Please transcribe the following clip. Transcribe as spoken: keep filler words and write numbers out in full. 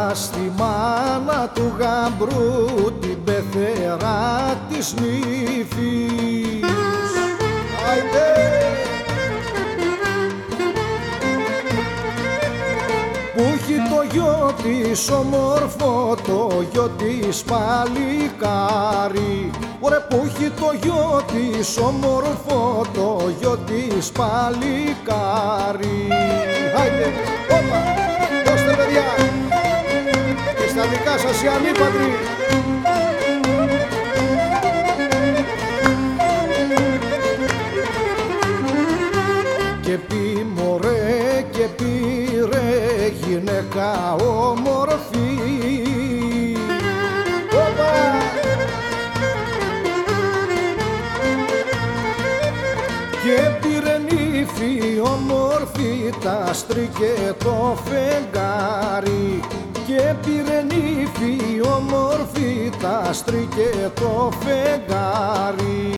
στη μάνα του γαμπρού την πεθερά της νύφης. Που έχει το γιο της όμορφο, το γιο της παλικάρι. Ωραία, που έχει το γιο της όμορφο, το γιο της παλικάρι. Άιντε, όπα, δώστε παιδιά και στα δικά σας οι ανήπαντροι. Και πει μωρέ και πήρε γυναίκα όμορφη. Όπα! Και πήρε νύφη όμορφη τα στρίκε το φεγγάρι. Και πήρε νύφη όμορφη τα στρίκε το φεγγάρι.